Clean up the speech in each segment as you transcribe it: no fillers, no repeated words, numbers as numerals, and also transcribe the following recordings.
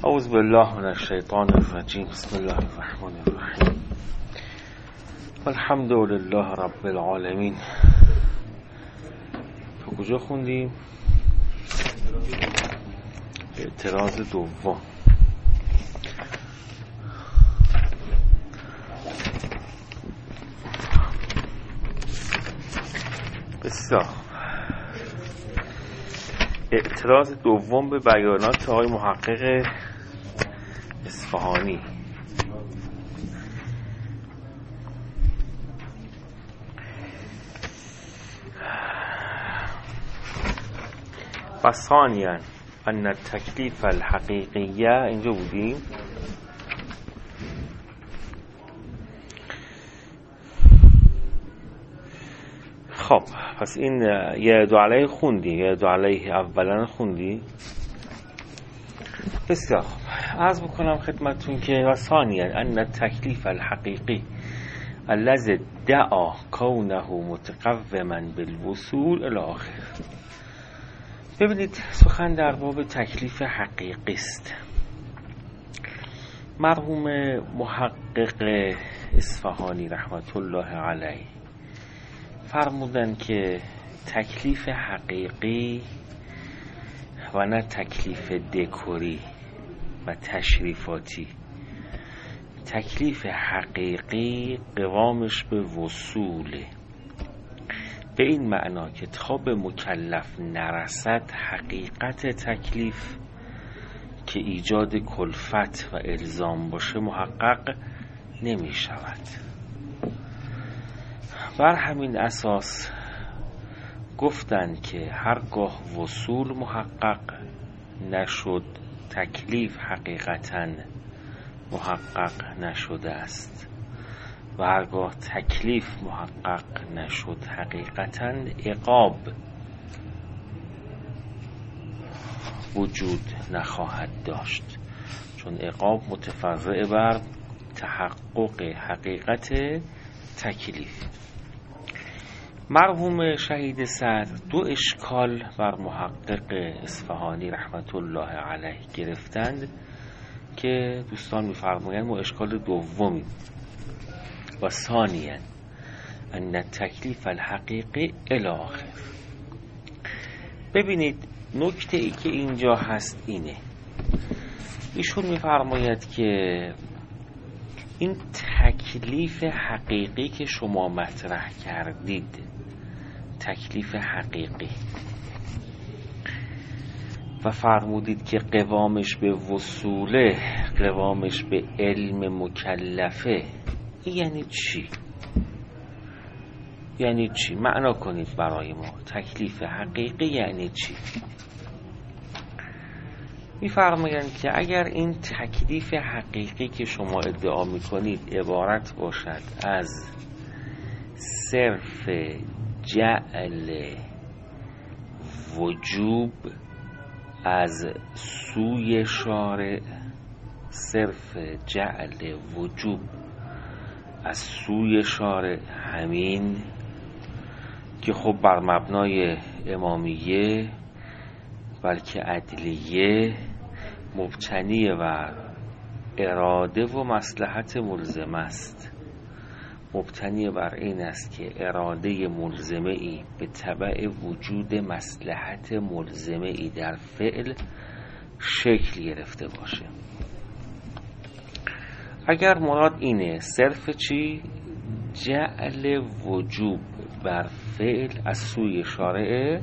اعوذ بالله من الشیطان الرجیم. بسم الله الرحمن الرحیم. الحمد لله رب العالمین. تو کجا خوندیم؟ اعتراض دوم. بسیار. اعتراض دوم به بیانات آقای محقق اصفهانی. و ثانیاً ان التکلیف الحقیقیه، اینجا بودیم. خب پس این یعد علیه خوندی، یعد علیه اولا خوندی. بسیار خوب. عرض بکنم خدمتون که و ثانیاً ان التکلیف الحقیقی الذي دعا کونه متقوما بالوصول الی آخر. ببینید سخن در باب تکلیف حقیقی است. مرحوم محقق اصفهانی رحمت الله علیه فرمودن که تکلیف حقیقی و نه تکلیف دکوری و تشریفاتی، تکلیف حقیقی قوامش به وصوله، به این معنا که تا به مکلف نرسد حقیقت تکلیف که ایجاد کلفت و الزام باشه محقق نمی شود. بر همین اساس گفتن که هرگاه وصول محقق نشد تکلیف حقیقتاً محقق نشده است و هرگاه تکلیف محقق نشد حقیقتاً عقاب وجود نخواهد داشت، چون عقاب متفرع بر تحقق حقیقت تکلیف. مرحوم شهید صدر دو اشکال بر محقق اصفهانی رحمت الله علیه گرفتند که دوستان می‌فرمایند ما اشکال دومی و ثانیاً ان التکلیف الحقیقی الی آخر. ببینید نکته ای که اینجا هست اینه، ایشون می‌فرماید که این تکلیف حقیقی که شما مطرح کردید، تکلیف حقیقی، و فرمودید که قوامش به وصوله، قوامش به علم مکلفه، این یعنی چی؟ یعنی چی؟ معنا کنید برای ما. تکلیف حقیقی یعنی چی؟ می‌فرمایند که اگر این تکلیف حقیقی که شما ادعا می‌کنید عبارت باشد از صرف جعل وجوب از سوی شارع، صرف جعل وجوب از سوی شارع، همین که خب بر مبنای امامیه بلکه عدلیه مبتنی بر اراده و مصلحت ملزمه است، مبتنی بر این است که اراده ملزمه ای به تبع وجود مصلحت ملزمه ای در فعل شکل گرفته باشه. اگر مراد اینه صرف چی؟ جعل وجوب بر فعل از سوی شارع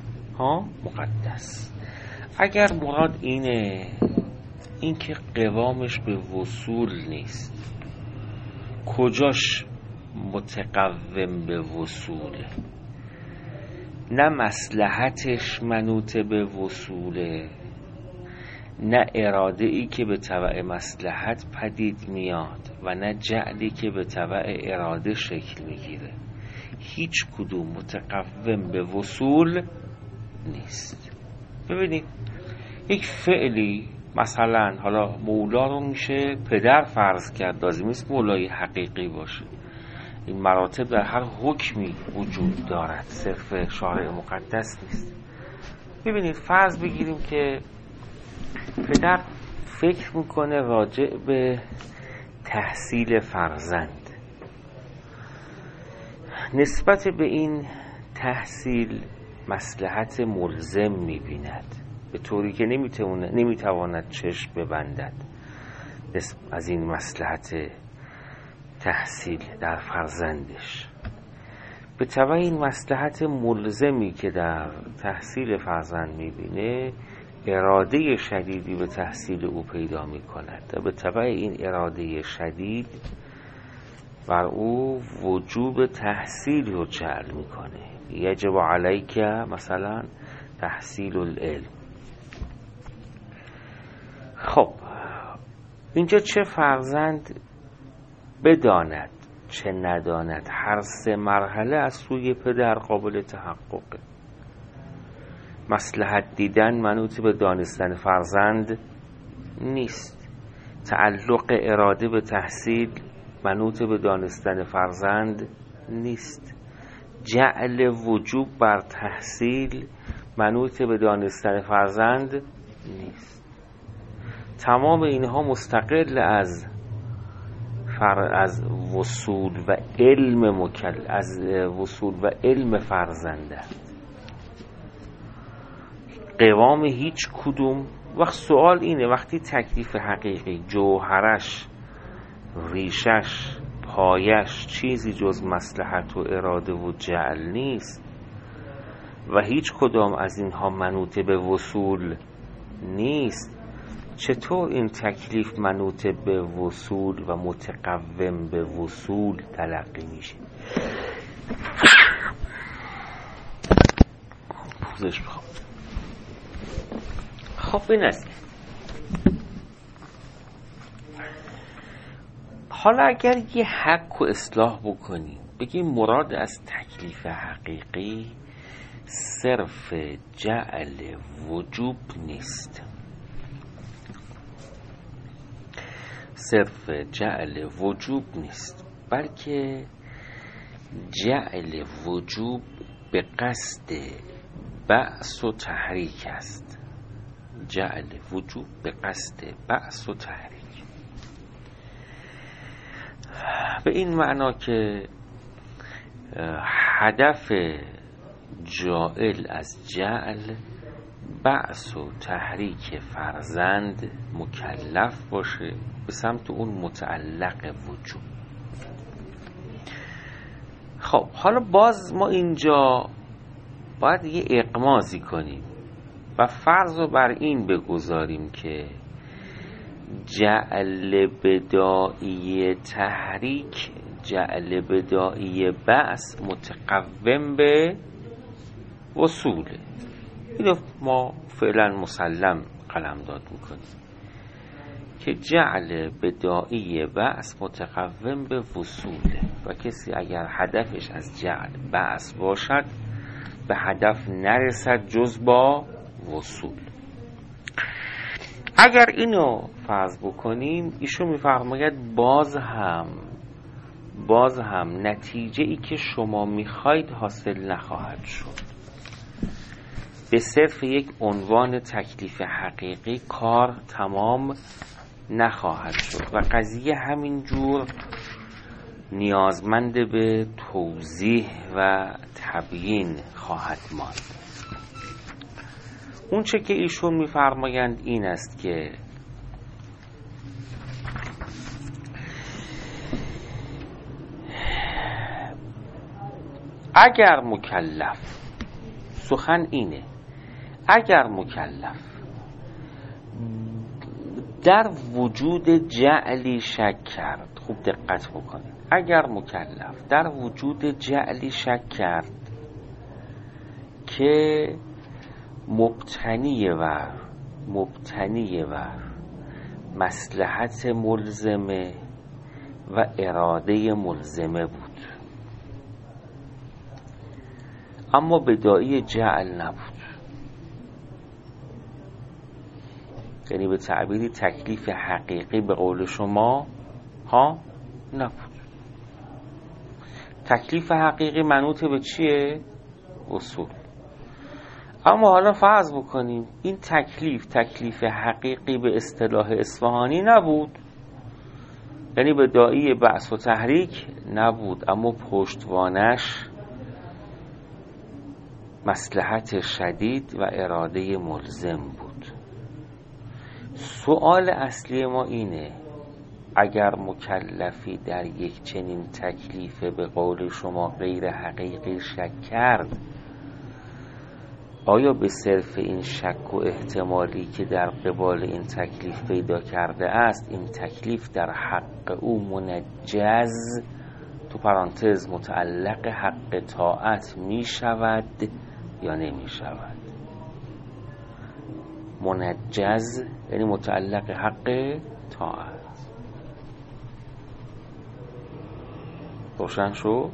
مقدس. اگر مراد اینه این که قوامش به وصول نیست، کجاش متقوم به وصوله؟ نه مصلحتش منوط به وصوله، نه اراده ای که به تبع مصلحت پدید میاد و نه جعلی که به تبع اراده شکل میگیره. هیچ کدوم متقوم به وصول نیست. ببینید یک فعلی مثلا حالا مولا رو میشه پدر فرض کرد، لازم نیست مولای حقیقی باشه. این مراتب در هر حکمی وجود دارد، صرف شارع مقدس نیست. ببینید فرض بگیریم که پدر فکر میکنه راجع به تحصیل فرزند. نسبت به این تحصیل مصلحت ملزم میبیند، به طوری که نمیتواند چشم ببندد از این مصلحت تحصیل در فرزندش. به تبع این مصلحت ملزمی که در تحصیل فرزند میبینه، اراده شدیدی به تحصیل او پیدا میکند و به تبع این اراده شدید بر او وجوب تحصیل رو جعل میکنه. یجب علیک مثلا تحصیل العلم. خب اینجا چه فرزند بداند چه نداند، هر سه مرحله از سوی پدر قابل تحققه. مصلحت دیدن منوط به دانستن فرزند نیست. تعلق اراده به تحصیل منوط به دانستن فرزند نیست. جعل وجوب بر تحصیل منوط به دانستن فرزند نیست. تمام اینها مستقل از وصول و علم از وصول و علم فرزنده. قوام هیچ کدوم وقت سوال اینه، وقتی تکلیف حقیقی جوهرش، ریشش، پایش چیزی جز مصلحت و اراده و جعل نیست و هیچ کدام از اینها منوط به وصول نیست، چطور این تکلیف منوط به وصول و متقوم به وصول تلقی میشه؟ پوزش بخوام. خب این است. حالا اگر یه حق و اصلاح بکنیم، بگیم مراد از تکلیف حقیقی صرف جعل وجوب نیست، صرف جعل وجوب نیست، بلکه جعل وجوب به قصد بعث و تحریک است. جعل وجوب به قصد بعث و تحریک، به این معنا که هدف جائل از جعل بعث و تحریک فرزند مکلف باشه به سمت اون متعلق وجوب. خب حالا باز ما اینجا باید یه اغمازی کنیم و فرض رو بر این بگذاریم که جعل بدائی تحریک، جعل بدائی بعث متقوم به وصوله. اینو ما فعلا مسلم قلمداد میکنیم که جعل بدائی بعث متقوم به وصوله و کسی اگر هدفش از جعل بعث باشد به هدف نرسد جز با وصول. اگر اینو فرض بکنیم، ایشون میفرماید باز هم نتیجه ای که شما میخواید حاصل نخواهد شد. به صرف یک عنوان تکلیف حقیقی کار تمام نخواهد شد و قضیه همینجور نیازمند به توضیح و تبیین خواهد ماند. اون چه که ایشون میفرمایند این است که اگر مکلف، سخن اینه، اگر مکلف در وجود جعلی شک کرد، خوب دقت بکنید، اگر مکلف در وجود جعلی شک کرد که مبتنی و مصلحت ملزمه و اراده ملزمه بود اما بدائی جعل نبود، یعنی به تعبیری تکلیف حقیقی به قول شما نبود. تکلیف حقیقی منوط به چیه؟ اصول. اما حالا فرض بکنیم این تکلیف حقیقی به اصطلاح اصفهانی نبود، یعنی به داعی بعث و تحریک نبود، اما پشتوانش مصلحت شدید و اراده ملزم بود. سوال اصلی ما اینه اگر مکلفی در یک چنین تکلیف به قول شما غیر حقیقی شک کرد، آیا به صرف این شک و احتمالی که در قبال این تکلیف پیدا کرده است این تکلیف در حق او منجز تو پرانتز متعلق حق طاعت می شود یا نمی شود؟ منجز یعنی متعلق حق طاعت. روشن شو؟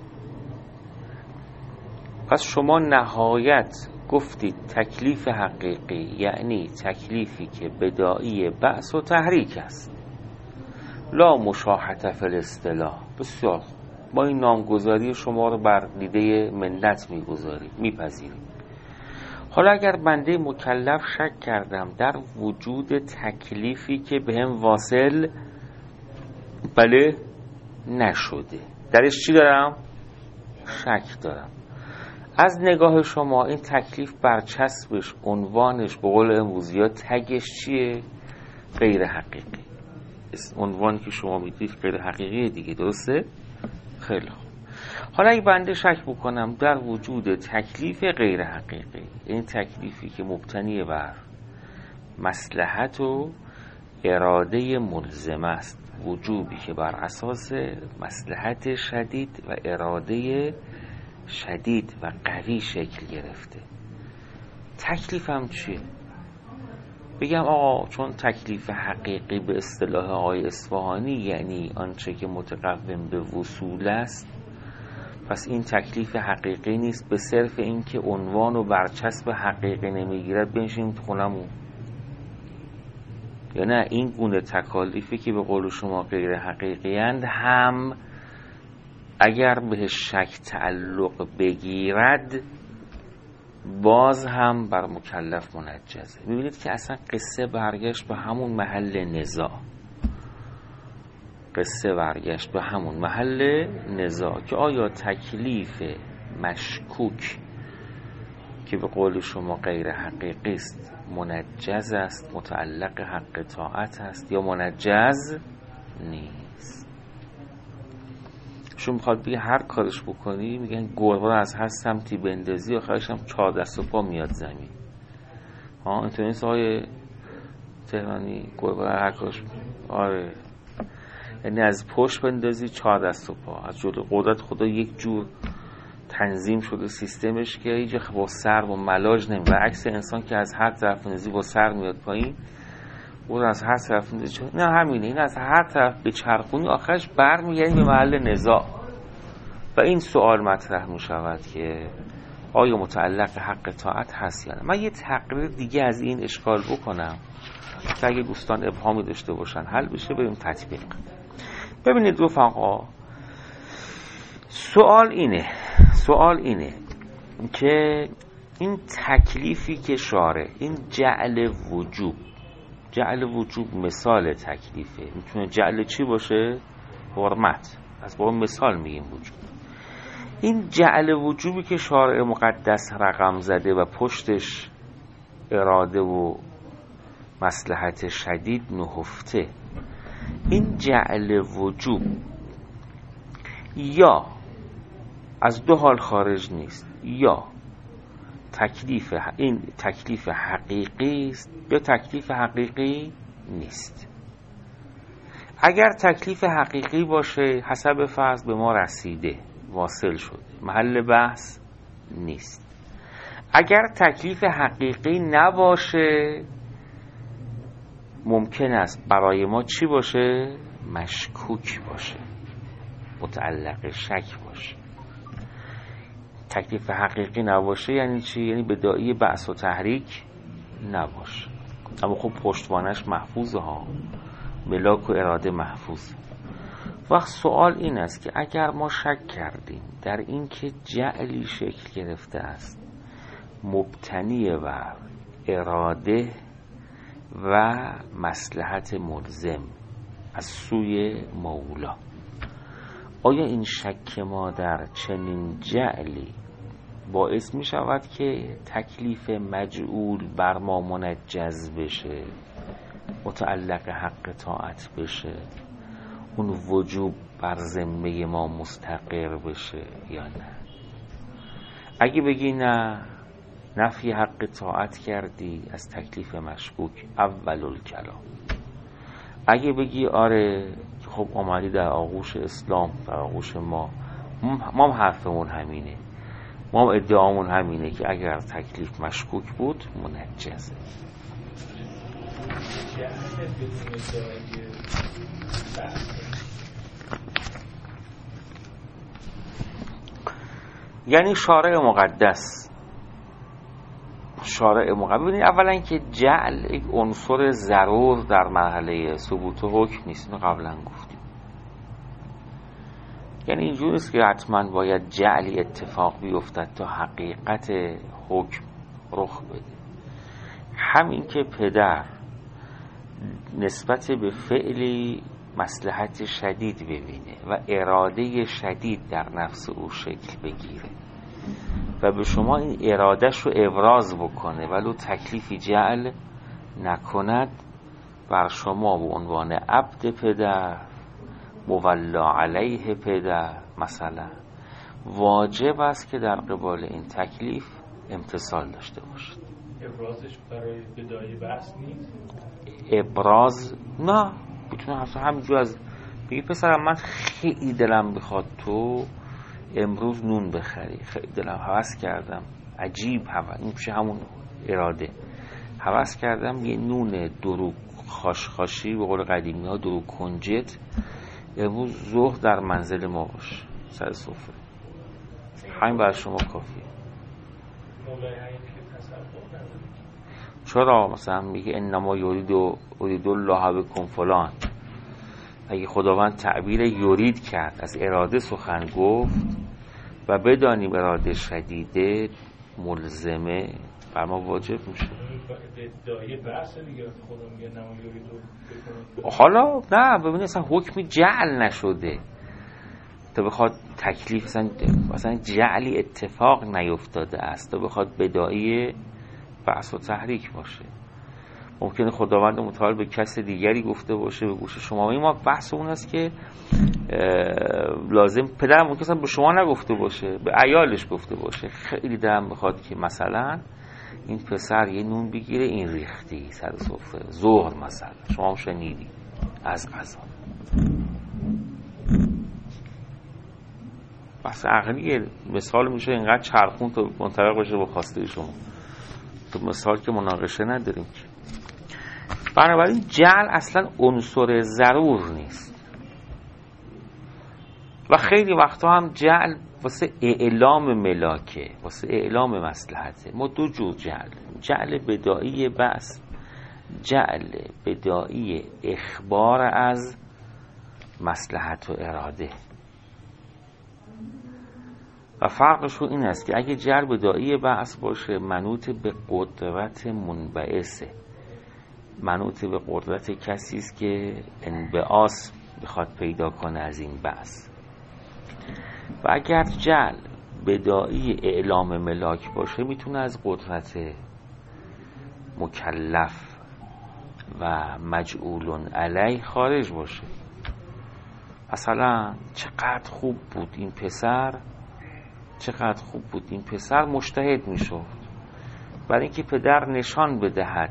پس شما نهایت گفتید تکلیف حقیقی یعنی تکلیفی که بداعی بعث و تحریک است، لا مشاحة فی الاصطلاح. بسیار ما این نامگذاری شما رو بر دیده ملت میپذیریم. حالا اگر بنده مکلف شک کردم در وجود تکلیفی که بهم واصل بله نشده، درش چی دارم؟ شک دارم. از نگاه شما این تکلیف برچسبش، عنوانش، به قول امروزی‌ها تگش چیه؟ غیر حقیقی. عنوانی که شما میدید غیر حقیقی دیگه، درسته؟ خیلی خوب. حالا اگه بنده شک بکنم در وجود تکلیف غیر حقیقی، این تکلیفی که مبتنی بر مصلحت و اراده ملزم است، وجوبی که بر اساس مصلحت شدید و اراده شدید و قوی شکل گرفته، تکلیفم چیه؟ بگم آقا چون تکلیف حقیقی به اصطلاح آقای اصفهانی یعنی آنچه که متقوم به وصول است، پس این تکلیف حقیقی نیست، به صرف این که عنوان و برچسب حقیقی نمیگیرد بنشینیم تو خونمون. یا نه این گونه تکالیفی که به قول شما غیر حقیقی اند هم اگر به شک تعلق بگیرد باز هم بر مکلف منجزه. میبینید که اصلا قصه برگشت به همون محل نزاع. که آیا تکلیف مشکوک که به قول شما غیر حقیقی است منجز است، متعلق حق طاعت است یا منجز نیست؟ شما میخواد بگه هر کارش بکنی، میگن گربه رو از هر سمتی بندازی آخرش هم 4 دست و پا میاد زمین. اینطور نیست آقای تهرانی؟ گربه رو هر کارش، آره، یعنی از پشت بندازی 4 دست و پا. از جلو قدرت خدا یک جور تنظیم شده سیستمش که هیچ با سر و ملاج نمی، برعکس انسان که از هر طرف بندازی با سر میاد پایین، اون از هر طرف بندازی نه همینه، این از هر طرف به چرخونی آخرش برمیگردیم به محل نزاع. و این سوال مطرح می شود که آیا متعلق حق طاعت هست یا نه؟ من یه تقریر دیگه از این اشکال بکنم که اگه دوستان ابهامی داشته باشن حل بشه، بریم تطبیق. ببینید رفقا، سوال اینه که این تکلیفی که شارع، این جعل وجوب مثال تکلیفه. میتونه جعل چی باشه؟ حرمت. از با مثال میگیم وجوب. این جعل وجوبی که شارع مقدس رقم زده و پشتش اراده و مصلحت شدید نهفته، این جعل وجوب یا از دو حال خارج نیست، یا این تکلیف حقیقی است یا تکلیف حقیقی نیست. اگر تکلیف حقیقی باشه حسب فرض به ما رسیده، واصل شده، محل بحث نیست. اگر تکلیف حقیقی نباشه ممکن است برای ما چی باشه؟ مشکوک باشه، متعلق شک باشه. تکلیف حقیقی نباشه یعنی چی؟ یعنی بداعی بعث و تحریک نباشه، اما خب پشتوانش محفوظه ها، ملاک و اراده محفوظ. وقت سوال این است که اگر ما شک کردیم در این که جعلی شکل گرفته است مبتنی بر اراده و مصلحت ملزم از سوی مولا. آیا این شک ما در چنین جعلی باعث می شود که تکلیف مجعول بر ما منجز بشه، متعلق حق طاعت بشه، اون وجوب بر ذمه ما مستقر بشه یا نه؟ اگه بگی نه، نفی حق طاعت کردی از تکلیف مشکوک اول الکلام. اگه بگی آره، خب اومدی در آغوش اسلام، در آغوش ما هم حرفمون همینه، ما هم ادعامون همینه که اگر تکلیف مشکوک بود منجزه. یعنی شارع مقدس ببینید اولا که جعل یک عنصر ضرور در مرحله ثبوت حکم نیست، اینو قبلا گفتیم. یعنی اینجوری نیست که حتما باید جعلی اتفاق بیفتد تا حقیقت حکم رخ بده. همین که پدر نسبت به فعلی مصلحت شدید ببینه و اراده شدید در نفس او شکل بگیره و به شما این ارادهش رو ابراز بکنه ولو تکلیفی جعل نکند، بر شما به عنوان عبد پدر، مولا علیه پدر مثلا، واجب است که در قبال این تکلیف امتثال داشته باشید. ابرازش برای بدایی بحث نیست؟ ابراز نه، میتونه اصلا همینجور از بگی پسرم من خیلی دلم بخواد تو امروز نون بخری، خیلی دلم هوس کردم، عجیب هوس، این میشه همون اراده، هوس کردم یه نون درو خاشخاشی به قول قدیمی ها درو کنجت امروز ظهر در منزل ما باشه سر سفره. همین برای شما کافیه. مولای حیف که تصور نداره. چرا مثلا میگه انما یرید الله بکم فلان، اگه خداوند تعبیر یرید کرد، از اراده سخن گفت و بدانیم اراده شدیده ملزمه، بر ما واجب میشه. ادعای بحث دیگه خدا میگه انما یرید بکم. حالا نه، ببینید اصلا حکمی جعل نشده تا بخواد تکلیف مثلا جعلی اتفاق نیفتاده است تا بخواد بدایی بحث و تحریک باشه. ممکنه خداوند متعال به کس دیگری گفته باشه به گوش شما. این ما بحث اون است که لازم پدر ممکنه به شما نگفته باشه، به عیالش گفته باشه خیلی دلم بخواد که مثلا این پسر یه نون بگیره، این ریختی سر سفره ظهر مثلا، شما هم شنیدی از قضا. بحث عقلیه، مثال میشه اینقدر چرخون تا منطبق بشه با خواسته شما. تو مثال که مناقشه نداریم که. بنابراین جعل اصلا عنصر ضرور نیست و خیلی وقتا هم جعل واسه اعلام ملاکه، واسه اعلام مصلحته. ما دو جور جعل بدایی بس، جعل بدایی اخبار از مصلحت و اراده. و فرقش این است که اگه جعل بدایی بحث باشه منوط به قدرت منبعثه، منوط به قدرت کسی است که انبعاث بخواد پیدا کنه از این بحث. و اگر جعل بدایی اعلام ملاک باشه میتونه از قدرت مکلف و مجعول علیه خارج باشه. مثلا چقدر خوب بود این پسر مجتهد میشد، برای اینکه پدر نشان بدهد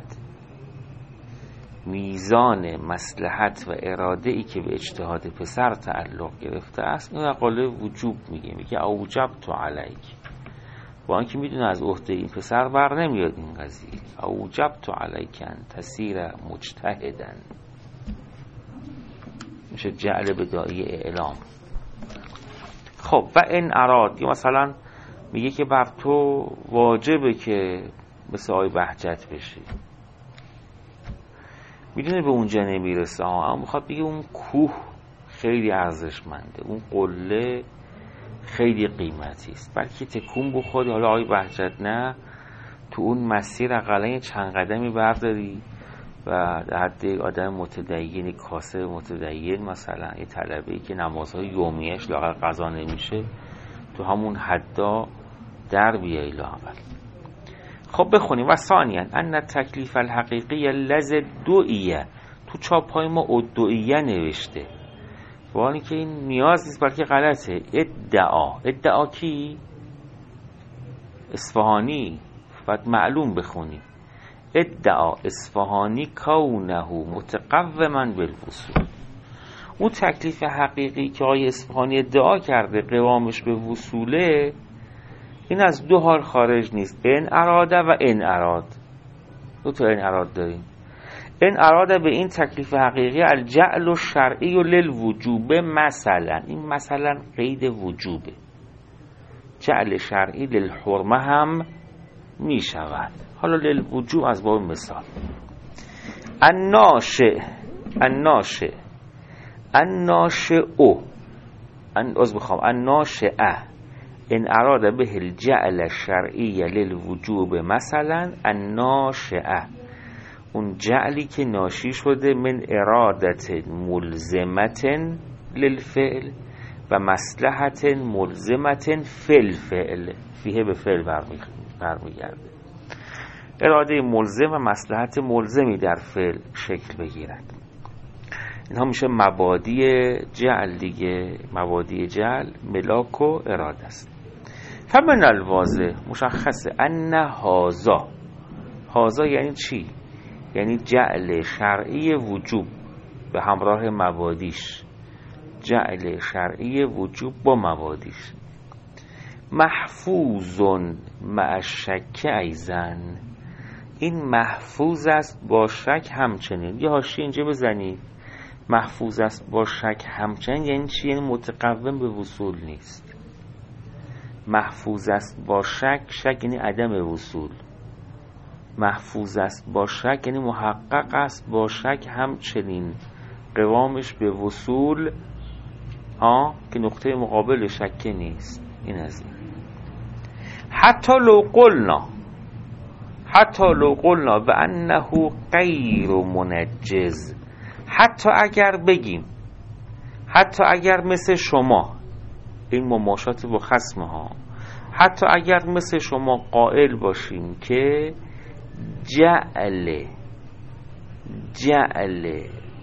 میزان مصلحت و اراده ای که به اجتهاد پسر تعلق گرفته است، این مقاله وجوب میگه اوجبت علیک، با اینکه میدونه از عهده این پسر بر نمیاد این قضیه. اوجبت علیک ان تسیر مجتهدا، میشه جعل بدایی اعلام. خب و این اراد، یا مثلا میگه که بر تو واجبه که مثل آی بهجت بشی، میدونه به اونجا نمیرسه اما میخواد بگه اون کوه خیلی ارزشمنده، اون قله خیلی قیمتی است، بلکه تکون بخوری. حالا آی بهجت نه، تو اون مسیر اقلا چند قدمی برداری و در حد آدم متدین، کاسه متدین، مثلا یه طلبه‌ای که نمازهای یومیه‌اش لااقل قضا نمیشه، تو همون حدا در بیایی لااقل. خب بخونیم. و ثانیاً ان تکلیف الحقیقی لز دعیه، تو چاپای ما ادعیه نوشته، با اینکه این نیاز نیست بلکه غلطه. ادعا کی؟ اصفهانی. باید معلوم بخونیم. ادعا اصفهانی کونه متقوما بالوصول. اون تکلیف حقیقی که آقای اصفهانی ادعا کرده قوامش به وصوله، این از دو حال خارج نیست، ان اراده و ان اراد. دو تا ان اراد داریم. ان اراده به این تکلیف حقیقی الجعل الشرعی للوجوب، مثلا این مثلا قید وجوبه، جعل شرعی للحرمه هم می شود. حالا للوجوب از باب مثال. الناشئ ان اراده به الجعل الشرعی للوجوب، مثلا الناشئ، اون جعلی که ناشی شده من ارادت ملزمت للفعل و مصلحت ملزمت فی الفعل، فیه به فعل برمیگرده. اراده ملزم و مصلحت ملزمی در فعل شکل بگیرد. اینها میشه مبادی جعل دیگه. مبادی جعل ملاک و اراده است. فمن الواضح مشخصه ان هازا یعنی چی؟ یعنی جعل شرعی وجوب به همراه مبادیش، جعل شرعی وجوب با مبادیش. محفوظ مع الشک ایضا، این محفوظ است با شک همچنین. یه حاشیه اینجا بزنید. محفوظ است با شک همچنین یعنی چی؟ یعنی متقوم به وصول نیست. محفوظ است با شک، شک یعنی عدم وصول. محفوظ است با شک یعنی محقق است با شک همچنین، قوامش به وصول که نقطه مقابل شک نیست. این از این. حتی لو قلنا به انه غیر منجز، حتی اگر بگیم، حتی اگر مثل شما، این مماشات با خصم ها، حتی اگر مثل شما قائل باشیم که جعل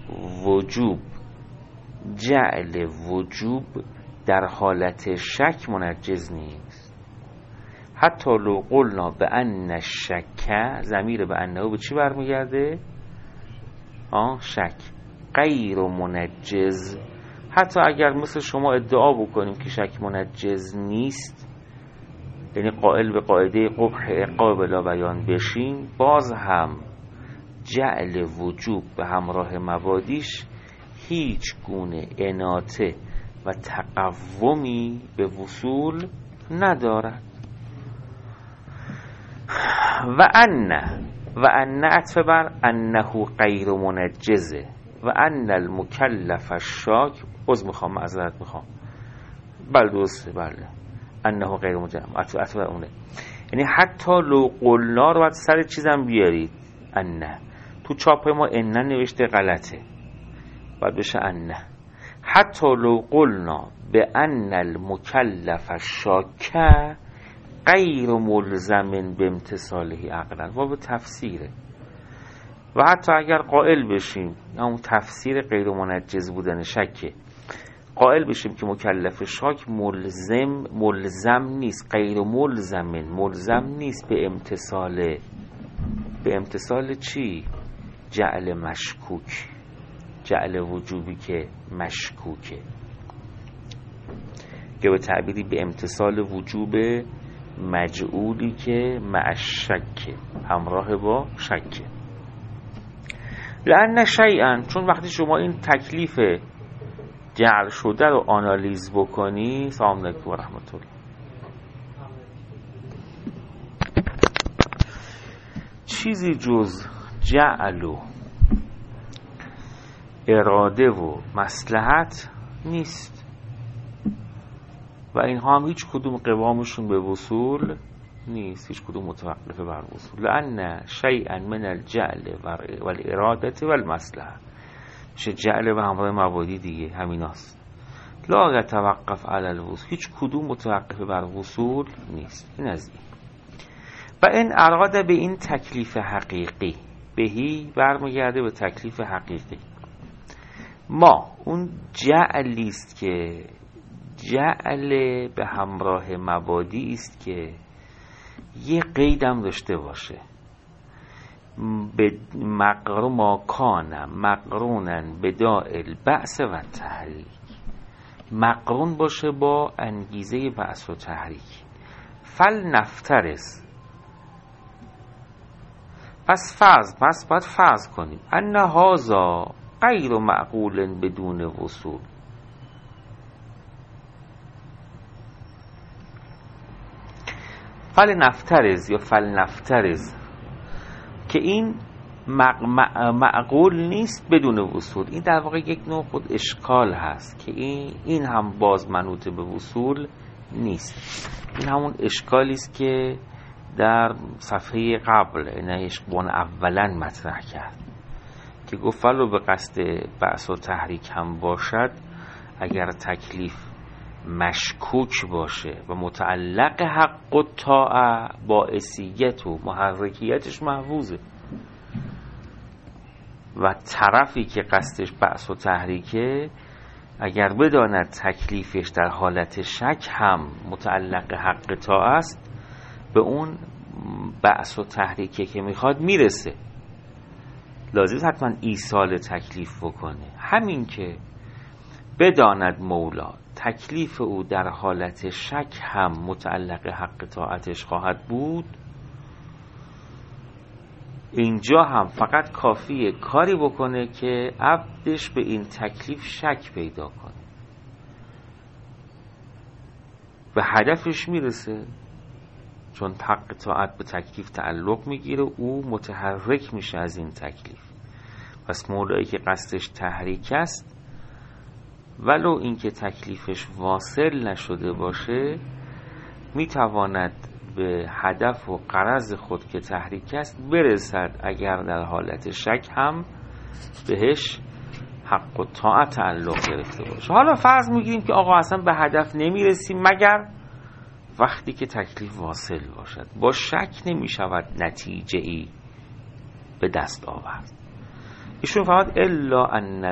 وجوب در حالت شک منجز نیست. حتی لو قلنا به ان الشک، ضمیر به انه به چی برمیگرده؟ شک. غیر منجز، حتی اگر مثل شما ادعا بکنیم که شک منجز نیست، یعنی قائل به قاعده قبح عقاب بلا بیان بشیم، باز هم جعل وجوب به همراه مبادیش هیچ گونه اناته و تقومی به وصول ندارد. و ان عطف بر انه غیر منجزه و ان المکلف الشاک، معذرت میخوام، بله درسته، بله، انه غیر منجز، عطف بر اونه. یعنی حتی لو قلنا رو باید سر چیزم بیارید. انه تو چاپ ما انه نوشته غلطه، باید بشه انه. حتی لو قلنا به ان المکلف الشاک غیر ملزم به امتثاله عقلا، و به تفسیره. و حتی اگر قائل بشیم، همون تفسیر غیر منجز بودن شکه، قائل بشیم که مکلف شاک ملزم نیست، غیر ملزم نیست به امتثال چی؟ جعل مشکوک، جعل وجوبی که مشکوکه، که به تعبیری به امتثال وجوب مجعولی که مع شک، همراه با شک. لأن شیئا، چون وقتی شما این تکلیف جعل شده رو آنالیز بکنی، سلام علیکم و رحمت الله، چیزی جز جعل و اراده و مصلحت نیست و اینها هم هیچ کدوم قوامشون به وصول نیست، هیچ کدوم متوقف بر وصول. لأن شیئا من الجعل و الارادة و المصلحه، میشه جعل و همراه مبادی دیگه، همیناست. لا یتوقف علی الوصول، هیچ کدوم متوقف بر وصول نیست. این از این. و این اراده به این تکلیف حقیقی، بهی برمیگرده به تکلیف حقیقی. ما اون جعلی است که جعل به همراه مبادی است که یه قیدم داشته باشه، به ما کان مقرونا بداء البعث و تحریک، مقرون باشه با انگیزه بعث و تحریک. فلنفترض، پس باید فرض کنیم ان هذا غیر معقول بدون وصول. فلنفترض که این معقول نیست بدون وصول. این در واقع یک نوع خود اشکال هست که این هم باز منوط به وصول نیست. این همون اشکالی است که در صفحه قبل نهشبان اولا مطرح کرد که گفت ولو به قصد بعث و تحریک هم باشد، اگر تکلیف مشکوک باشه و متعلق حق و طاعه، باعثیت و محرکیتش محفوظه و طرفی که قصدش بعث و تحریکه اگر بداند تکلیفش در حالت شک هم متعلق حق طاعه است، به اون بعث و تحریکه که میخواد میرسه. لازم حتما ایصال تکلیف بکنه. همین که بداند مولا تکلیف او در حالت شک هم متعلق حق طاعتش خواهد بود، اینجا هم فقط کافیه کاری بکنه که عبدش به این تکلیف شک پیدا کنه، به هدفش میرسه. چون حق طاعت به تکلیف تعلق میگیره، او متحرک میشه از این تکلیف. پس مولایی که قصدش تحریک است، ولو اینکه تکلیفش واصل نشده باشه، میتواند به هدف و غرض خود که تحریک است برسد، اگر در حالت شک هم بهش حق و طاعت تعلق گرفته باشه. حالا فرض میگیریم که آقا اصلا به هدف نمیرسیم مگر وقتی که تکلیف واصل باشد. با شک نمیشود نتیجه ای به دست آورد. ایشون فرمود الا ان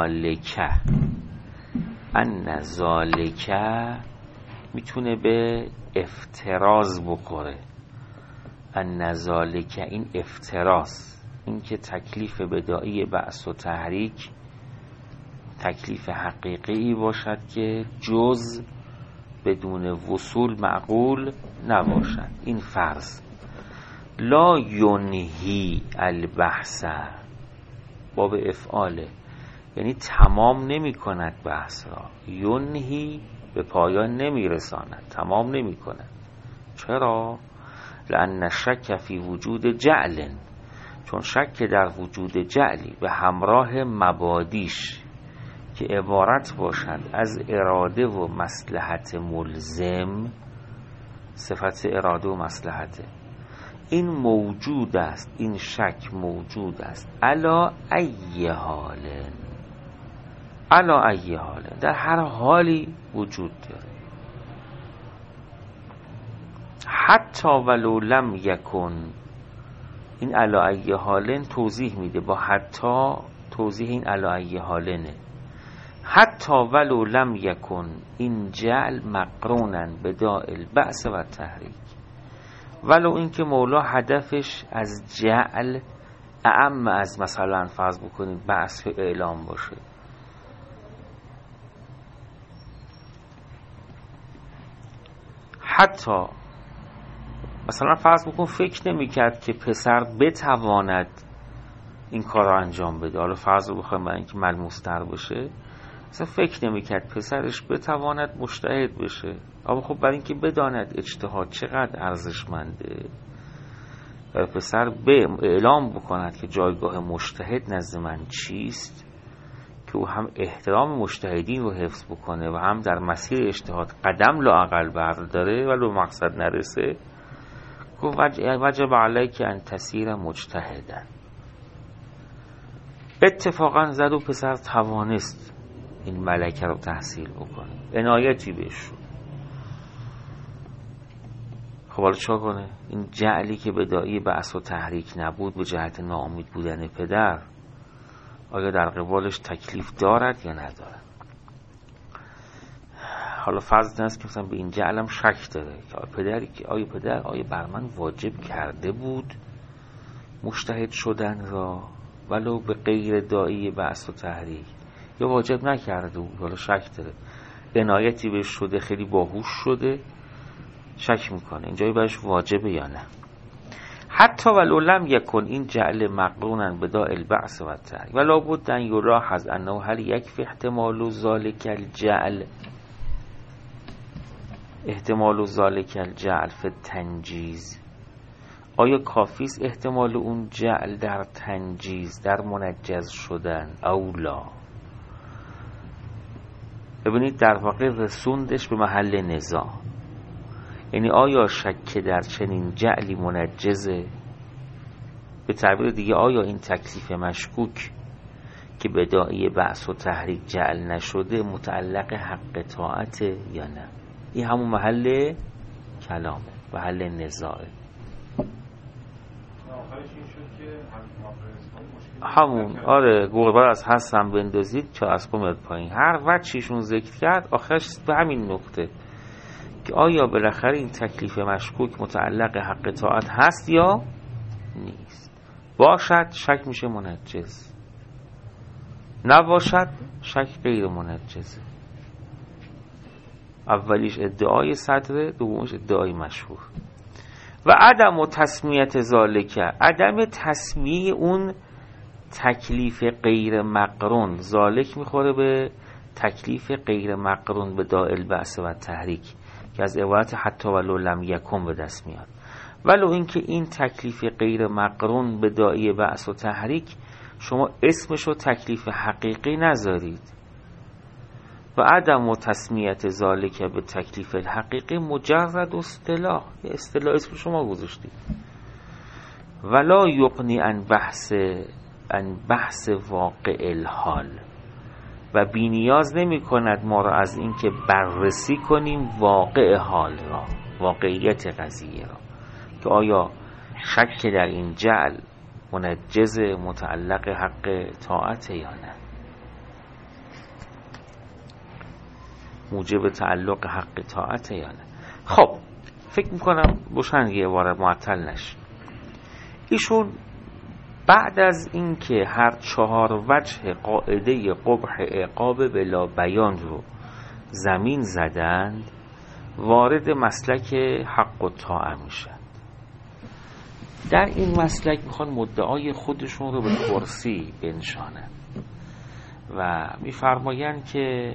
ذالک میتونه به افتراض بخوره. ان ذالک، این افتراض، این که تکلیف بدائی بعث و تحریک تکلیف حقیقی باشد که جز بدون وصول معقول نباشد. این فرض لا ینهی البحث، باب افعاله، یعنی تمام نمی کند بحث را. ینهی به پایان نمی رساند، تمام نمی کند. چرا؟ لأن شک فی وجود جعل، چون شک در وجود جعلی به همراه مبادیش که عبارت باشد از اراده و مصلحت ملزم، صفت اراده و مصلحته، این موجود است، این شک موجود است. علا ای حال، در هر حالی وجود داره. حتی ولو لم یکن، این علا ای حال توضیح میده، با حتی توضیح این علا ای حالنه. حتی ولو لم یکن این جعل مقرونا بداء البعث و تحریک، ولو اینکه مولا هدفش از جعل اعم از مثلا فرض بکنید بعث اعلام باشه. حتی مثلا فرض بکن فکر نمی‌کرد که پسر بتواند این کار را انجام بده. حالا فرض بخوایم برای اینکه ملموس‌تر بشه، مثلا فکر نمی‌کرد پسرش بتواند مجتهد بشه. اما خب برای اینکه بداند اجتهاد چقدر ارزشمنده، و پسر اعلام بکند که جایگاه مجتهد نزد من چیست، که او هم احترام مجتهدین رو حفظ بکنه و هم در مسیر اجتهاد قدم لااقل برداره ولو مقصد نرسه، گفت وجب علیک ان تسیر مجتهدا. اتفاقا زد و پسر توانست این ملکه رو تحصیل بکنه، عنایتی بهش شد. خب حالا چا کنه؟ این جعلی که بداعی بعث و تحریک نبود به جهت ناامید بودن پدر، آیا در قبالش تکلیف دارد یا ندارد؟ حالا فرض است که مثلا به این جعلم شک داره که آیا پدر بر من واجب کرده بود مجتهد شدن را ولو به غیر داعی بعث و تحریک، یا واجب نکرده بود، حالا شک داره، عنایتی بهش شده، خیلی باهوش شده، شک میکنه اینجایی برش واجبه یا نه. حتی ولو لم یکن این جعل مقرونا بداء البعث و تحریک ولا بد ان یلاحظ انه هل یکفی احتمال ذلک الجعل فی التنجیز، آیا کافیست احتمال اون جعل در تنجیز، در منجز شدن، او لا؟ ببینید در واقع رسوندش به محل نزاع، یعنی آیا شک در چنین جعلی منجزه؟ به تعبیر دیگه آیا این تکلیف مشکوک که بداعی بعث و تحریک جعل نشده متعلق حق طاعته یا نه؟ این همون محل کلامه، محل نزاعه. همون آره، گربه از هستم بندازید که از قومت پایین، هر وجهشون ذکر کرد آخرش به همین نقطه که آیا بالاخره این تکلیف مشکوک متعلق حق طاعت هست یا نیست. باشد شک میشه منجز، نباشد شک غیر منجزه. اولیش ادعای صدره، دومیش ادعای مشهور. و عدم و تسمیت ذالکه، عدم تسمیه اون تکلیف غیر مقرون، ذالک میخوره به تکلیف غیر مقرون به دائل بعث و تحریک که از عبارت حتی ولو لم یکن به دست میاد. ولو اینکه این تکلیف غیر مقرون به داعی بعث و تحریک شما اسمشو تکلیف حقیقی نذارید. و عدم و تسمیت ذالک به تکلیف الحقیقی مجرد اصطلاح، یه اصطلاح اسم شما گذاشتید. ولا یقنی ان بحث واقع الحال، و بی نیاز نمی کند ما را از این که بررسی کنیم واقع حال را، واقعیت قضیه را، که آیا شک در این جعل منجز متعلق حق طاعت یا نه، موجب تعلق حق طاعت یا نه. خب فکر میکنم بوشن یه بار معطل نشه. ایشون بعد از اینکه هر 4 وجه قاعده قبح عقاب بلا بیان رو زمین زدند، وارد مسلک حق و طاعه میشن. در این مسلک میخوان مدعای خودشون رو به کرسی بنشانند و میفرمایند که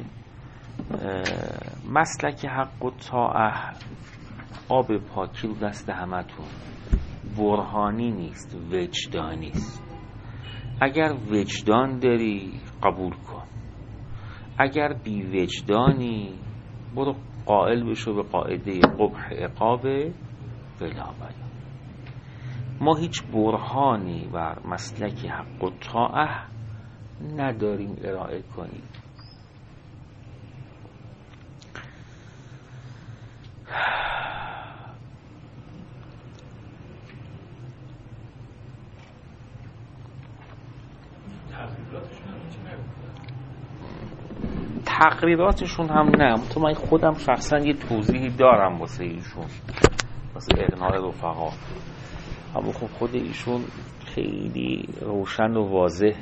مسلک حق و طاعه آب پاکی رو دست همتون، برهانی نیست، وجدانی است. اگر وجدان داری قبول کن، اگر بی وجدانی برو قائل بشو به قاعده قبح عقاب بلا بیان. ما هیچ برهانی بر مسلک حق و طاعه نداریم ارائه کنیم. تقریراتشون هم نه، تو من خودم شخصا یه توضیحی دارم واسه ایشون، واسه اقناع رفقا، اما خب خود ایشون خیلی روشن و واضح،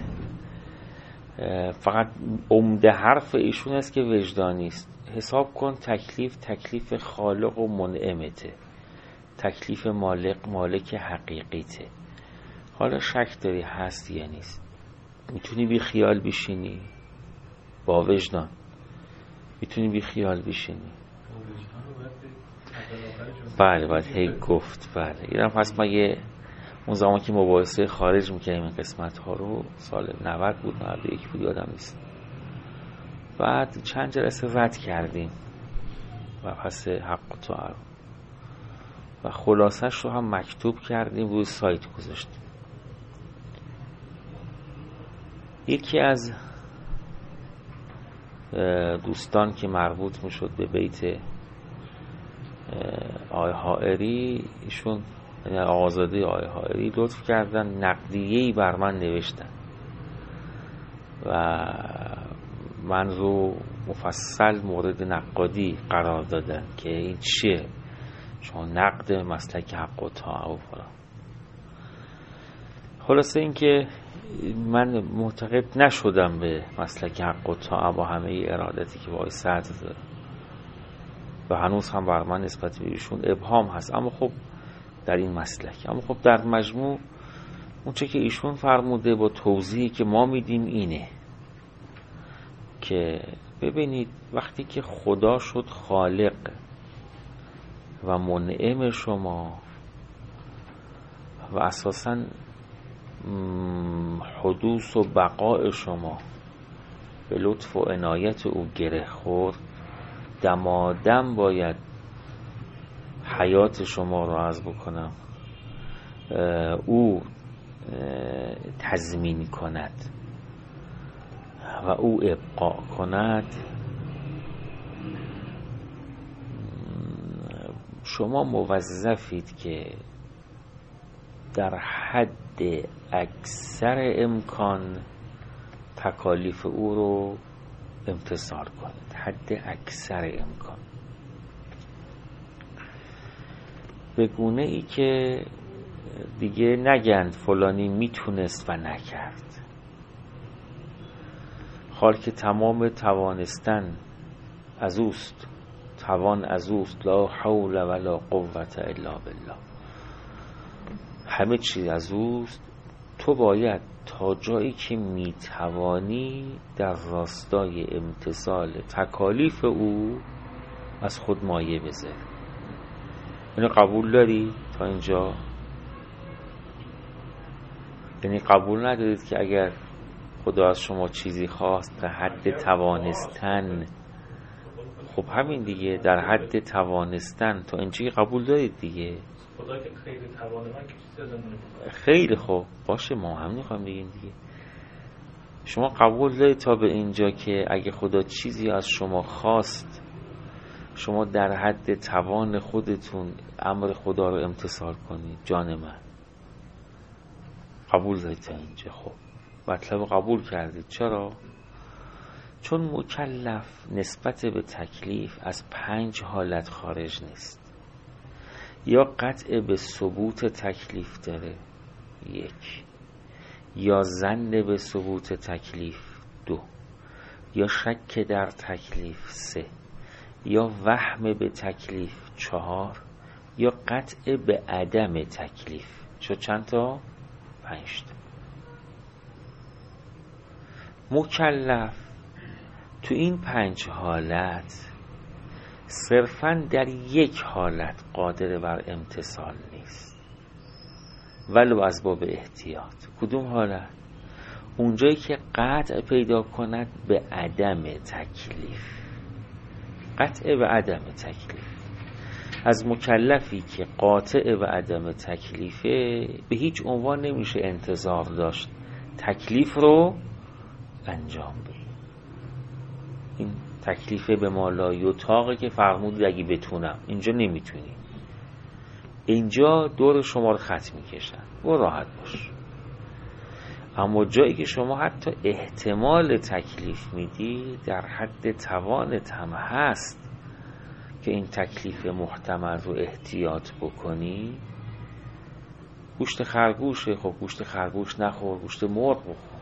فقط عمده حرف ایشون است که وجدانی است. حساب کن تکلیف خالق و منعمته، تکلیف مالک حقیقیته. حالا شک داری هست یا نیست؟ میتونی بی خیال بشینی با وجدان، میتونی بی خیال بشینی. بله باید هی گفت. بله ایران پس ما اون زمان که مباحثه خارج میکنیم این قسمت ها رو سال 90 بود 91 بود یادم نیست، بعد چند جلسه رد کردیم و پس حق و طاعه رو و خلاصش رو هم مکتوب کردیم روی سایت گذاشتیم. یکی از دوستان که مربوط میشد به بیت آقای حائری، ایشون یعنی آقازاده آقای حائری لطف کردن نقدیه‌ای بر من نوشتن و من رو مفصل مورد نقادی قرار دادن که این چیه، چون نقد مسلک حق و طاعه و فلان. خلاصه این که من معتقد نشدم به مسلک حق و طاعه با همه ارادتی که با آقای صدر داره و هنوز هم بر من نسبت به ایشون ابهام هست، اما خب در این مسلک، اما خب در مجموع اون چه که ایشون فرموده با توضیحی که ما میدیم اینه که ببینید وقتی که خدا شد خالق و منعم شما و اساساً حدوث و بقاء شما به لطف و عنایت او گره خورد، دمادم باید حیات شما رو عرض بکنم او تضمین کند و او ابقاء کند. شما موظفید که در حد اکثر امکان تکالیف او رو امتثال کنید، حد اکثر امکان، به گونه ای که دیگه نگند فلانی میتونست و نکرد. حال که تمام توانستن از اوست، توان از اوست، لا حول ولا قوة الا بالله، همه چیز از اوست. تو باید تا جایی که میتوانی در راستای امتثال تکالیف او از خود مایه بذاری. اینو قبول داری تا اینجا؟ یعنی قبول ندارید که اگر خدا از شما چیزی خواست در حد توانستن، خب همین دیگه، در حد توانستن تا اینجا قبول دارید دیگه. خدا که خیلی توان من که چیزی ازمون نمی‌خواد. خیلی خوب باشه، ما هم میخوایم بگیم دیگه. شما قبول دارید تا به اینجا که اگه خدا چیزی از شما خواست، شما در حد توان خودتون امر خدا رو امتثال کنید؟ جان من قبول دارید تا اینجا؟ خب مطلب قبول کردید. چرا؟ چون مکلف نسبت به تکلیف از 5 حالت خارج نیست. یا قطع به ثبوت تکلیف داره 1، یا ظن به ثبوت تکلیف 2، یا شک در تکلیف 3، یا وهم به تکلیف 4، یا قطع به عدم تکلیف. شد چند تا؟ 5 تا. مکلف تو این 5 حالت صرفاً در 1 حالت قادر بر امتثال نیست، ولو از باب احتیاط. کدوم حالت؟ اونجایی که قطع پیدا کند به عدم تکلیف. قطع به عدم تکلیف. از مکلفی که قاطع به عدم تکلیفه به هیچ عنوان نمیشه انتظار داشت تکلیف رو انجام بده. این تکلیفه به مالا یطاقه که فرمودید اگه بتونم. اینجا نمیتونی، اینجا دور شما رو خط میکشن و راحت باش. اما جایی که شما حتی احتمال تکلیف میدی، در حد توانت هم هست که این تکلیف محتمل رو احتیاط بکنی. گوشت خرگوشه، خب گوشت خرگوش نخور، گوشت مرغ بخور،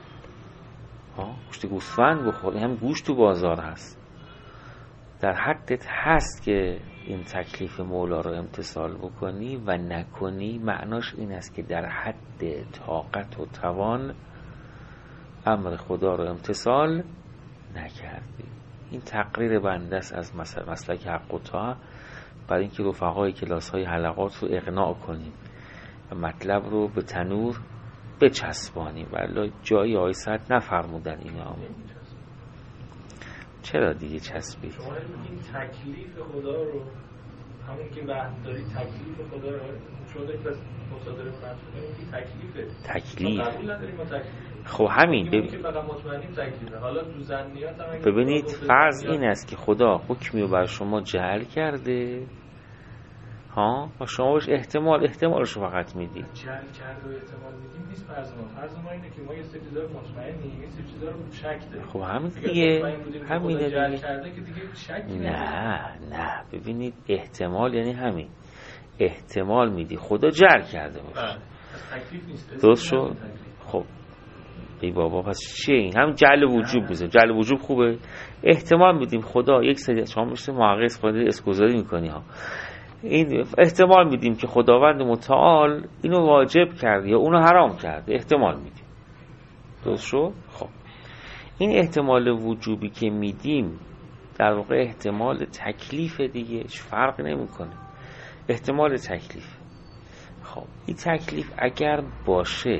گوشت گوسفند بخور، هم گوشت تو بازار هست. در حدت هست که این تکلیف مولا رو امتثال بکنی و نکنی، معناش این است که در حد طاقت و توان امر خدا رو امتثال نکردی. این تقریر بنده است از مسلک حق و طاعه، برای اینکه رفقای کلاس‌های حلقات رو اقناع کنیم و مطلب رو به تنور بچسبانیم. ولی جایی آقای صدر نفرمودن اینا. چرا دیگه چسبید؟ شما این تکلیف خدا رو همون که وحداری تکلیف خدا رو شده که مصادره کنیم که تکلیفه قبول نداریم ما تکلیف. خب همین که فقط مطمئنیم تکلیفه. حالا تو ظنیات هم ببینید فرض این است که خدا حکمی رو بر شما جعل کرده ها و شما بهش احتمالش رو فقط میدید. جعل کرده و احتمال میدیم نیست فرض ما اینه که ما یه سری چیزا رو مطمئنیم یه سری چیزا رو شک داریم. خب همین دیگه همینه جعل کرده که دیگه شک نه ببینید احتمال یعنی همین احتمال میدی خدا جعل کرده باشه تکلیف نیست. درست شد. خب ای بابا پس چیه این؟ هم جعل وجوب میزه. جعل وجوب خوبه. احتمال میدیم خدا یک سری شما مثل محقق اسکوزاری میکنی ها. این احتمال میدیم که خداوند متعال اینو واجب کرده یا اونو حرام کرده. احتمال میدیم. درست شد؟ خب این احتمال وجوبی که میدیم در واقع احتمال تکلیف دیگه فرق نمیکنه. احتمال تکلیف. خب این تکلیف اگر باشه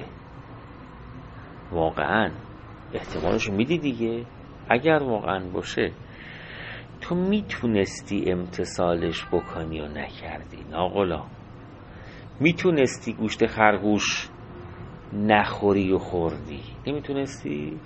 واقعا احتمالش میدی دیگه. اگر واقعا باشه تو میتونستی امتثالش بکنی و نکردی. ناقلا میتونستی گوشت خرگوش نخوری و خوردی. نمیتونستی؟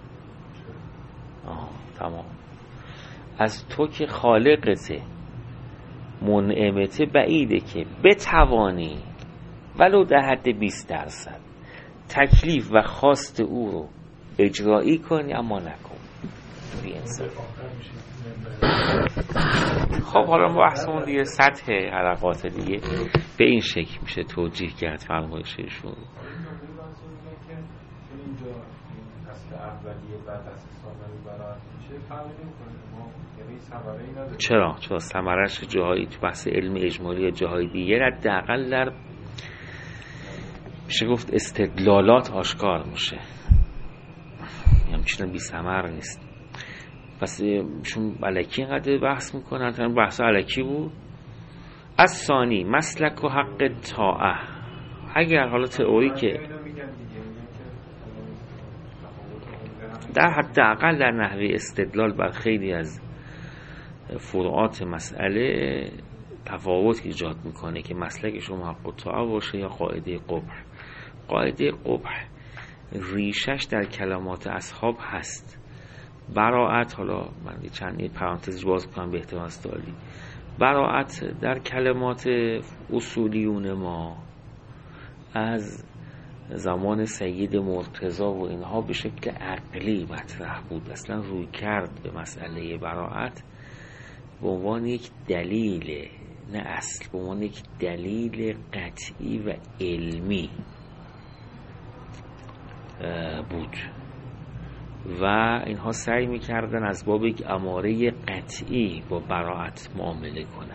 تمام. از تو که خالقته منعمته بعیده که بتوانی ولو در حد 20% تکلیف و خواست او رو اجرایی کنی اما نکن. خب حالا بحثمون دیگه سطح حلقات دیگه به این شکل میشه توجیه کرد فرمایششون. اینجا اصل اولیه بعد از ثانوی برات میشه فهمیدیم کنیم ما یعنی ثمره‌ای نداره. چرا ثمره‌اش جاهایی تو بحث علم اجمالی یا جاهای دیگه حداقل در میشه گفت استدلالات آشکار میشه. همچنان بی ثمر نیست. پس چون الکی اینقدر بحث میکنن تا بحث الکی بود. از ثانی مسلک و حق طاعه. اگر حالا تئوری که در حداقل در نحوه استدلال بر خیلی از فروعات مسئله تفاوت ایجاد میکنه که مسلک شما حق و طاعه باشه یا قاعده قبح. قاعده قبح ریشش در کلمات اصحاب هست. براءت، حالا من چند پرانتز باز کنم به احتمال استعالی، براءت در کلمات اصولیون ما از زمان سید مرتضی و اینها به شکل عقلی مطرح بود. اصلا روی کرد به مسئله براءت به عنوان یک دلیل، نه اصل، به عنوان یک دلیل قطعی و علمی بود و اینها سعی میکردن از باب یک اماره قطعی با براءت معامله کنند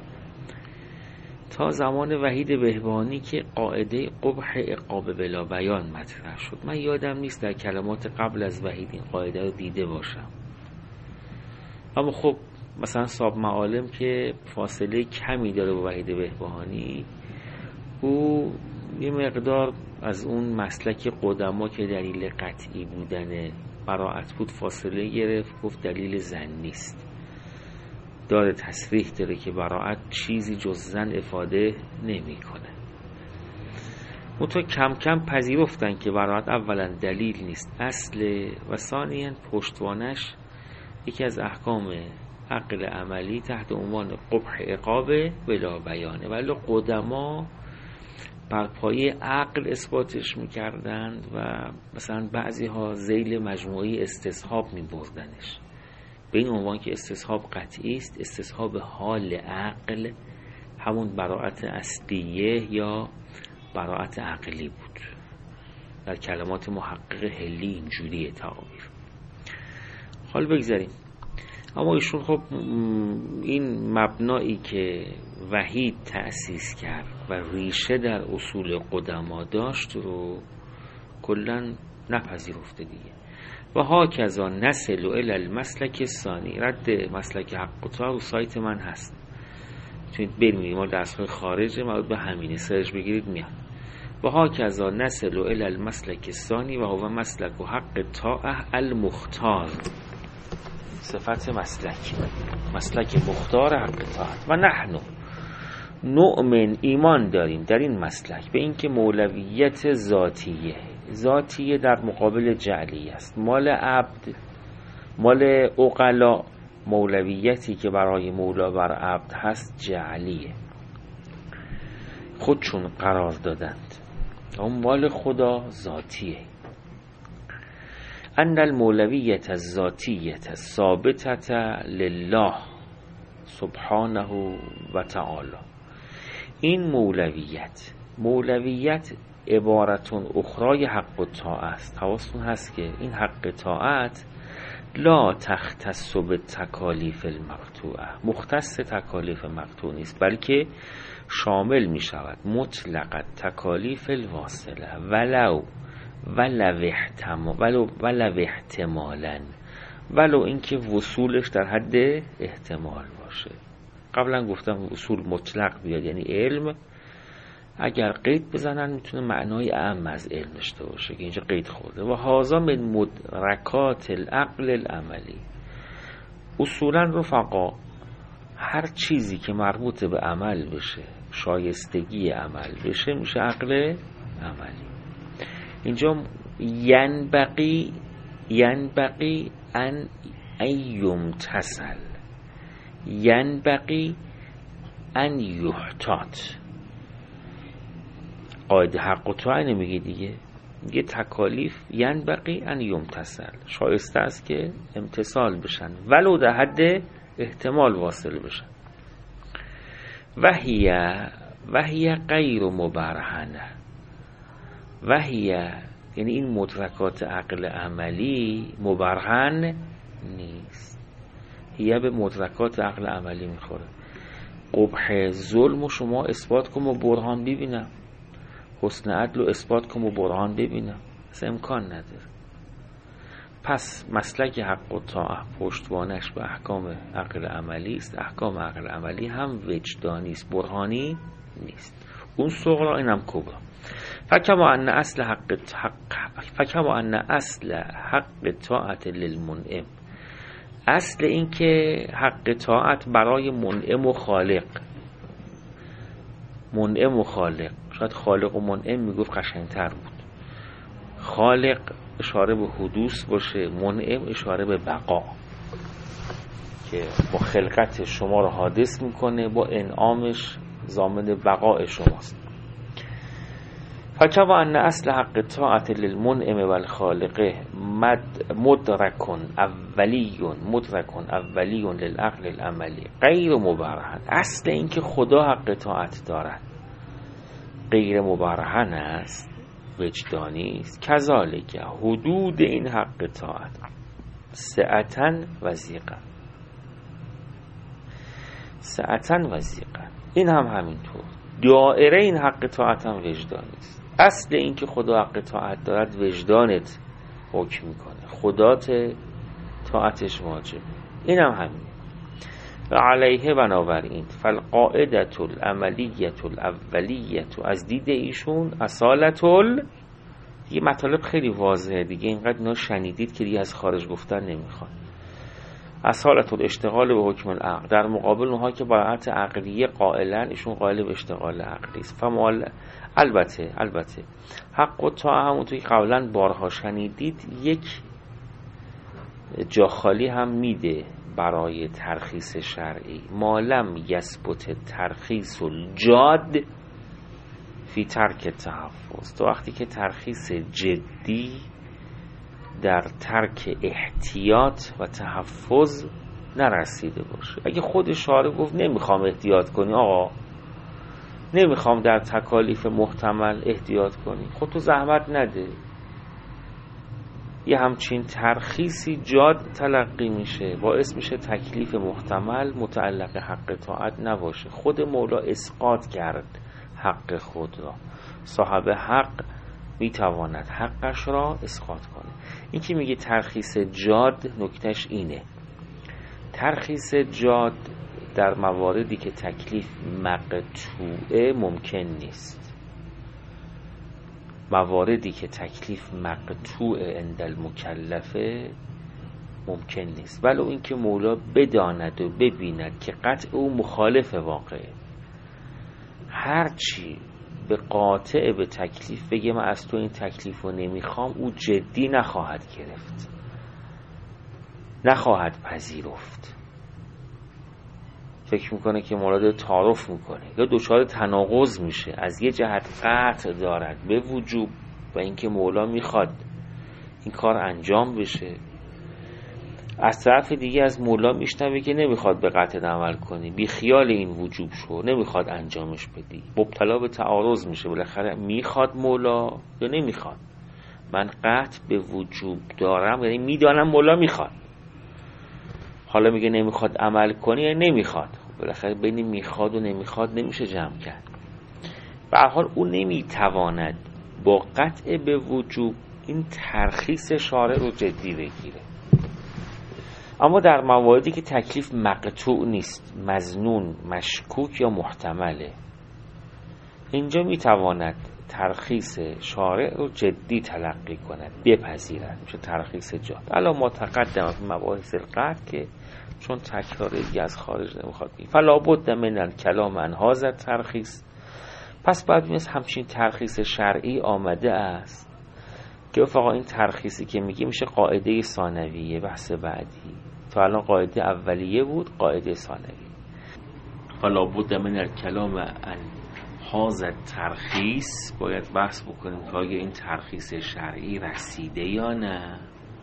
تا زمان وحید بهبهانی که قاعده قبح عقاب بلا بیان مطرح شد. من یادم نیست در کلمات قبل از وحید این قاعده رو دیده باشم، اما خب مثلا صاحب معالم که فاصله کمی داره با وحید بهبهانی، او یه مقدار از اون مسلک قدما که دلیل قطعی بودن براءت بود فاصله گرفت، گفت دلیل ظنی است. داره تصریح داره که براءت چیزی جز ظن افاده نمی کنه. منتها کم کم پذیرفتن که براءت اولا دلیل نیست اصل و ثانیاً پشتوانش یکی از احکام عقل عملی تحت عنوان قبح عقاب بلا بیانه، ولی قدما بر پایه عقل اثباتش میکردند و مثلا بعضی ها ذیل مجموعی استصحاب میبردنش به این عنوان که استصحاب قطعی است. استصحاب حال عقل همون براءت اصلیه یا براءت عقلی بود. در کلمات محقق هلی اینجوریه تعابیر. حال بگذاریم. اما ایشون خب این مبنایی که وحید تأسیس کرد و ریشه در اصول قدما داشت رو کلن نپذیرفته دیگه. و هاکذا نسل الی المسلک ثانی. رد مسلک حق و طاعه رو سایت من هست، میتونید برید ما درس‌های خارج مربوط به همینه سرچ بگیرید میاد. و هاکذا نسل الی المسلک ثانی و هو مسلک و حق طاعه المختار. صفت مسلک مختار حق طاعت. و نحن نؤمن ایمان داریم در این مسلک به این که مولویت ذاتیه در مقابل جعلی است. مال عبد، مال عقلا، مولویتی که برای مولا بر عبد هست جعلیه، خودشون قرار دادند. اون مال خدا ذاتیه. ان المولویت الذاتیه ثابتة لله سبحانه و تعالی. این مولویت عبارتون اخرای حق و طاعت است. حواستون هست که این حق طاعت لا تختص بالتکالیف المقطوعه، مختص تکالیف مقطوع نیست، بلکه شامل می شود مطلق تکالیف الواصله ولو احتمالا، ولو اینکه وصولش در حد احتمال باشه. قبلا گفتم اصول مطلق بیاد یعنی علم، اگر قید بزنن میتونه معنای اعم از علم داشته باشه که اینجا قید خورده. و هذا من مدرکات العقل العملی. اصولا رفقا هر چیزی که مربوط به عمل بشه، شایستگی عمل بشه، میشه عقل عملی. اینجا ینبغی ان یمتثل، ینبغی ان یحتاط. قاعده حق و طاعت نمیگه دیگه، میگه تکالیف ینبغی ان یمتثل، شایسته است که امتثال بشن ولو در حد احتمال واصل بشن. وهی غیر مبرهنه، یعنی این مدرکات عقل عملی مبرهن نیست، هیه به مدرکات عقل عملی میخوره. قبح ظلم و شما اثبات کن و برهان ببینم، حسن عدل و اثبات کن و برهان ببینم، اصلا امکان نداره. پس مسلک حق و طاعت پشتوانش به احکام عقل عملی است. احکام عقل عملی هم وجدانی است، برهانی نیست. اون صغرا اینم کبرا. فکما ان اصل حق طاعت للمنعم، اصل این که حق طاعت برای منعم و خالق، شاید خالق و منعم میگفت قشنگتر بود. خالق اشاره به حدوث باشه، منعم اشاره به بقا، که با خلقت شما رو حادث میکنه، با انعامش ضامن بقای شماست. فکما ان اصل حق طاعت للمنعم والخالق مدرک اولی للعقل العملی غیر مبرهن. اصل این که خدا حق طاعت دارد غیر مبرهن است، وجدانی است. کذالک حدود این حق طاعت سعتن و ضیقن، این هم همینطور. دایره این حق طاعت هم وجدانی است. اصل این که خدا حق طاعت دارد وجدانت حکم میکنه، خدات طاعتش واجب، این هم همین. و علیه بنابراین فالقاعدة العملیة الاولیة، از دید ایشون اصالت دیگه مطالب خیلی واضحه دیگه، اینقدر اینا شنیدید که دیگه از خارج گفتن نمیخواد. اصالت الاشتغال به حکم العقل، در مقابل اونها که براعت عقلیه قائلن، ایشون قائل به اشتغال عقلی است. البته حق و طاعت همونطور که قبلا بارها شنیدید یک جا خالی هم میده برای ترخیص شرعی. مالم یثبت ترخیص الجاد فی ترک تحفظ، تو وقتی که ترخیص جدی در ترک احتیاط و تحفظ نرسیده باشه. اگه خود شارع گفت نمیخوام احتیاط کنی، آقا نمیخوام در تکالیف محتمل احتیاط کنی، خود تو زحمت نده، یه همچین ترخیصی جاد تلقی میشه، باعث میشه تکلیف محتمل متعلق حق طاعت نباشه. خود مولا اسقاط کرد حق خود را، صاحب حق میتواند حقش را اسقاط کنه. این که میگه ترخیص جاد، نکتش اینه، ترخیص جاد در مواردی که تکلیف مقطوعه ممکن نیست، مواردی که تکلیف مقطوع عند المکلفه ممکن نیست، ولو اینکه مولا بداند و ببیند که قطع او مخالف واقعه. هرچی به قاطع به تکلیف بگه من از تو این تکلیف رو نمیخوام، او جدی نخواهد گرفت، نخواهد پذیرفت. فکر میکنه که مراد تعارف میکنه یا دچار تناقض میشه. از یه جهت قطع دارد به وجوب و اینکه مولا میخواد این کار انجام بشه، از طرف دیگه از مولا میشنوه که نمیخواد به قطع عمل کنی، بی خیال این وجوب شو، نمیخواد انجامش بدی، مبتلا به تعارض میشه. بالاخره میخواد مولا یا نمیخواد؟ من قطع به وجوب دارم یعنی میدانم مولا میخواد، حالا میگه نمیخواد عمل کنی یعنی نمیخواد. بالاخره بین میخواد و نمیخواد نمیشه جمع کرد. به هر حال او نمیتواند با قطع به وجوب این ترخیص شارع رو جدی بگیره. اما در مواردی که تکلیف مقطوع نیست، مظنون، مشکوک یا محتمله، اینجا میتواند ترخیص شارع رو جدی تلقی کند، بپذیرد، میشه ترخیص جاد. الان ما تقدم فی مباحث القطع که چون تکراری از خارج نمیخواد بگیم فلا بد من الکلام عن هذا ترخیص، پس بعد میاد همچین ترخیص شرعی آمده است که فقط این ترخیصی که میگه میشه قاعده ثانویه، بحث بعدی. تا الان قاعده اولیه بود، قاعده ثانویه. فلا بد من الکلام عن هذا ترخیص، باید بحث بکنیم که آیا این ترخیص شرعی رسیده یا نه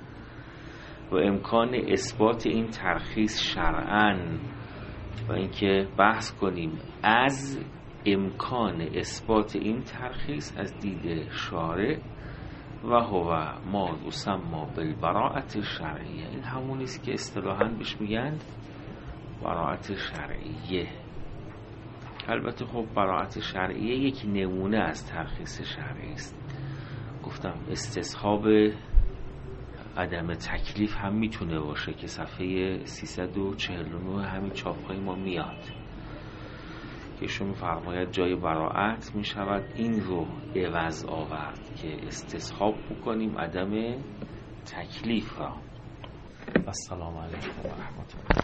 و امکان اثبات این ترخیص شرعاً، و اینکه بحث کنیم از امکان اثبات این ترخیص از دید شارع و هو ما یسمى بالبراءة شرعیه. این همونی است که اصطلاحاً بهش میگن براءت شرعیه. البته خب براءت شرعیه یک نمونه از ترخیص شرعی است. گفتم استصحاب عدم تکلیف هم میتونه باشه که صفحه 349 همین چاپ‌های ما میاد که شما فرماید جای براءت میشود این رو عوض آورد که استصحاب بکنیم عدم تکلیف را. السلام علیکم و رحمت الله.